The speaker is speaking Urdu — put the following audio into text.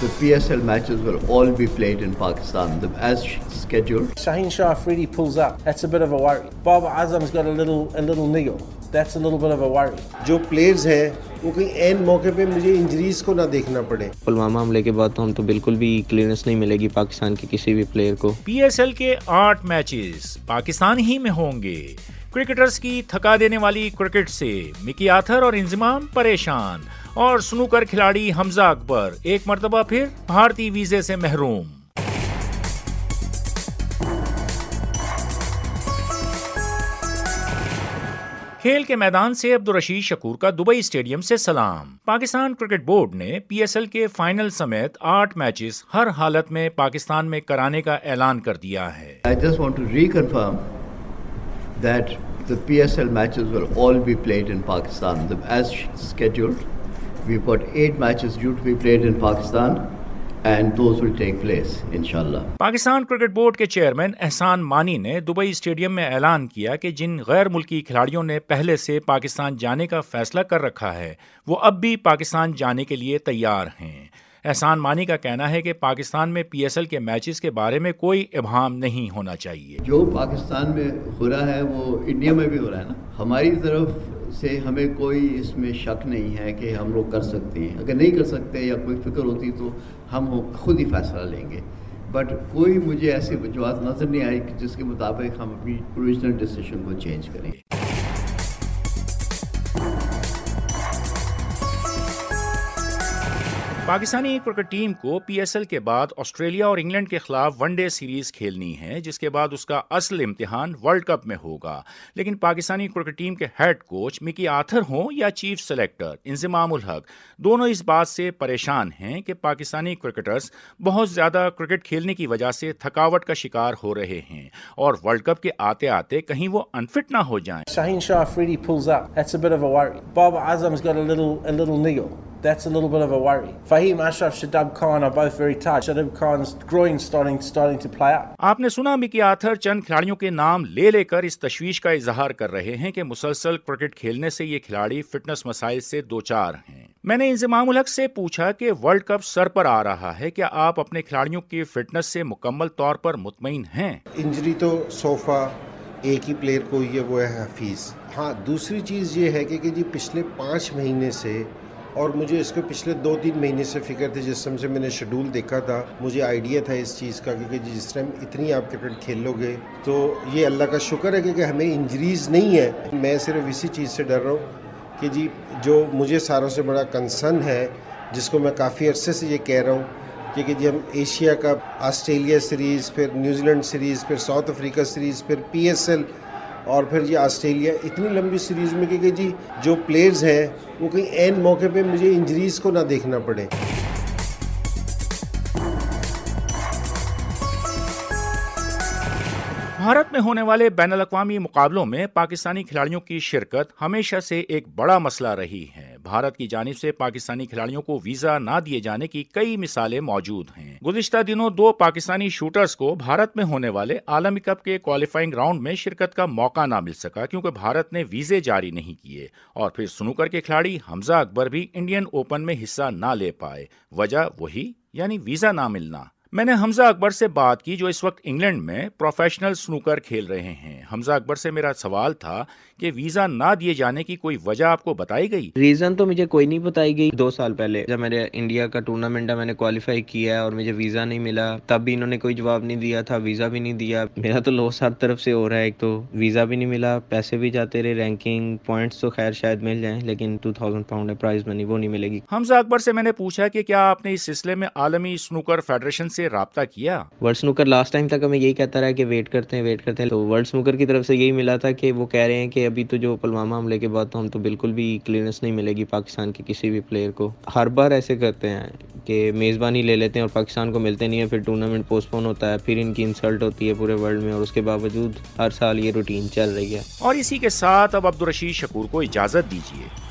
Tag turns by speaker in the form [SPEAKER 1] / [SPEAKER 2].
[SPEAKER 1] The PSL matches will all be played in Pakistan as scheduled.
[SPEAKER 2] Shaheen Shah Afridi pulls up. That's a bit of a worry. Babar Azam's got a little niggle. That's a little bit of a worry.
[SPEAKER 3] جو پلیئرز ہیں وہ کہیں عین موقع پہ مجھے انجریز کو نہ دیکھنا پڑے.
[SPEAKER 4] پلوامہ حملے کے بعد تو ہم تو بالکل بھی کلیئرنس نہیں ملے گی پاکستان کے کسی بھی پلیئر کو.
[SPEAKER 5] PSL کے 8 میچز پاکستان ہی میں ہوں گے. کرکٹرز کی تھکا دینے والی کرکٹ سے مکی آتھر اور انضمام پریشان، اور سنوکر کھلاڑی حمزہ اکبر ایک مرتبہ پھر بھارتی ویزے سے محروم. کھیل کے میدان سے عبدالرشید شکور کا دبئی اسٹیڈیم سے سلام. پاکستان کرکٹ بورڈ نے PSL کے فائنل سمیت 8 میچز ہر حالت میں پاکستان میں کرانے کا اعلان کر دیا ہے.
[SPEAKER 1] I just want to reconfirm that the PSL matches will all be played in Pakistan as scheduled. We've got 8 matches due to be played in Pakistan and those will take place inshallah.
[SPEAKER 5] Pakistan cricket board کے چیئرمین احسان مانی نے دبئی اسٹیڈیم میں اعلان کیا کہ جن غیر ملکی کھلاڑیوں نے پہلے سے پاکستان جانے کا فیصلہ کر رکھا ہے وہ اب بھی پاکستان جانے کے لیے تیار ہیں. احسان مانی کا کہنا ہے کہ پاکستان میں PSL کے میچز کے بارے میں کوئی ابہام نہیں ہونا چاہیے.
[SPEAKER 1] جو پاکستان میں ہو رہا ہے وہ انڈیا میں بھی ہو رہا ہے نا. ہماری طرف سے ہمیں کوئی اس میں شک نہیں ہے کہ ہم لوگ کر سکتے ہیں. اگر نہیں کر سکتے یا کوئی فکر ہوتی تو ہم خود ہی فیصلہ لیں گے. بٹ کوئی مجھے ایسی وجوہات نظر نہیں آئی کہ جس کے مطابق ہم اپنی اوریجنل ڈیسیشن کو چینج کریں.
[SPEAKER 5] پاکستانی کرکٹ ٹیم کو PSL کے بعد آسٹریلیا اور انگلینڈ کے خلاف ون ڈے سیریز کھیلنی ہے، جس کے بعد اس کا اصل امتحان ورلڈ کپ میں ہوگا. لیکن پاکستانی کرکٹ ٹیم کے ہیڈ کوچ مکی آتھر ہوں یا چیف سلیکٹر انضمام الحق، دونوں اس بات سے پریشان ہیں کہ پاکستانی کرکٹرز بہت زیادہ کرکٹ کھیلنے کی وجہ سے تھکاوٹ کا شکار ہو رہے ہیں اور ورلڈ کپ کے آتے آتے کہیں وہ انفٹ نہ ہو جائیں.
[SPEAKER 2] Shaheen Shah Afridi pulls up. That's a bit of a worry. Babar Azam's got a little niggle. That's a little bit of a worry. Fahim Ashraf, Shadab Khan are both very tight. Shadab Khan's groin starting to play up.
[SPEAKER 5] آپ نے سنا مکی آتھر چند کھلاڑیوں کے نام لے کر اس تشویش کا اظہار کر رہے ہیں کہ مسلسل کرکٹ کھیلنے سے یہ کھلاڑی فٹنس مسائل سے دوچار ہیں. میں نے انضمام الحق سے پوچھا کہ ورلڈ کپ سر پر آ رہا ہے، کیا آپ اپنے کھلاڑیوں کی فٹنس سے مکمل طور پر مطمئن ہیں؟
[SPEAKER 3] انجری تو صوفہ ایک ہی پلیئر کو ہی ہے، وہ ہے حفیظ. ہاں دوسری چیز یہ ہے کہ جی پچھلے 5 مہینے سے، اور مجھے اس کے پچھلے 2-3 مہینے سے فکر تھی، جس سم سے میں نے شیڈول دیکھا تھا مجھے آئیڈیا تھا اس چیز کا کہ جس ٹائم اتنی آپ کرکٹ کھیل لو گے تو یہ اللہ کا شکر ہے کہ ہمیں انجریز نہیں ہے. میں صرف اسی چیز سے ڈر رہا ہوں کہ جی جو مجھے ساروں سے بڑا کنسرن ہے، جس کو میں کافی عرصے سے یہ کہہ رہا ہوں کہ جی ہم ایشیا کپ، آسٹریلیا سیریز، پھر نیوزی لینڈ سیریز، پھر ساؤتھ افریقہ سیریز، پھر PSL اور پھر یہ آسٹریلیا، اتنی لمبی سیریز میں کہ جی جو پلیئرز ہیں وہ کہیں عین موقع پہ مجھے انجریز کو نہ دیکھنا پڑے.
[SPEAKER 5] بھارت میں ہونے والے بین الاقوامی مقابلوں میں پاکستانی کھلاڑیوں کی شرکت ہمیشہ سے ایک بڑا مسئلہ رہی ہے. بھارت کی جانب سے پاکستانی کھلاڑیوں کو ویزا نہ دیے جانے کی کئی مثالیں موجود ہیں. گزشتہ دنوں 2 پاکستانی شوٹرز کو بھارت میں ہونے والے عالمی کپ کے کوالیفائنگ راؤنڈ میں شرکت کا موقع نہ مل سکا کیونکہ بھارت نے ویزے جاری نہیں کیے. اور پھر سنوکر کے کھلاڑی حمزہ اکبر بھی انڈین اوپن میں حصہ نہ لے پائے. وجہ وہی، یعنی ویزا نہ ملنا. میں نے حمزہ اکبر سے بات کی جو اس وقت انگلینڈ میں پروفیشنل سنوکر کھیل رہے ہیں. حمزہ اکبر سے میرا سوال تھا کہ ویزا نہ دیے جانے کی کوئی وجہ آپ کو بتائی گئی؟
[SPEAKER 4] ریزن تو مجھے کوئی نہیں بتائی گئی. 2 سال پہلے جب میرے انڈیا کا ٹورنامنٹ ہے، میں نے کوالیفائی کیا ہے اور مجھے ویزا نہیں ملا، تب بھی انہوں نے کوئی جواب نہیں دیا تھا، ویزا بھی نہیں دیا. میرا تو لاس ہر طرف سے ہو رہا ہے. ایک تو ویزا بھی نہیں ملا، پیسے بھی جاتے رہے، رینکنگ پوائنٹس تو خیر شاید مل جائیں لیکن 2000 پاؤنڈ ہے پرائز منی، وہ نہیں ملے گی.
[SPEAKER 5] حمزہ اکبر سے میں نے پوچھا کہ کیا آپ نے اس سلسلے میں عالمی سنوکر فیڈریشن سے رابطہ کیا؟
[SPEAKER 4] ورلڈ سنوکر لاسٹ ٹائم تک ہمیں یہی کہتا رہا کہ ویٹ کرتے ہیں. تو ورلڈ سنوکر کی طرف سے یہی ملا تھا کہ وہ کہہ رہے ہیں کہ ابھی تو جو پلوامہ حملے کے بعد تو ہم تو بالکل بھی کلیئرنس نہیں ملے گی پاکستان کے کسی بھی پلیئر کو. ہر بار ایسے کرتے ہیں کہ میزبانی لے لیتے ہیں اور پاکستان کو ملتے نہیں ہیں، پھر ٹورنامنٹ پوسٹ پون ہوتا ہے، پھر ان کی انسلٹ ہوتی ہے پورے ورلڈ میں، اور اس کے باوجود ہر سال یہ روٹین چل رہی ہے.
[SPEAKER 5] اور اسی کے ساتھ اب عبدالرشید شکور کو اجازت دیجیے.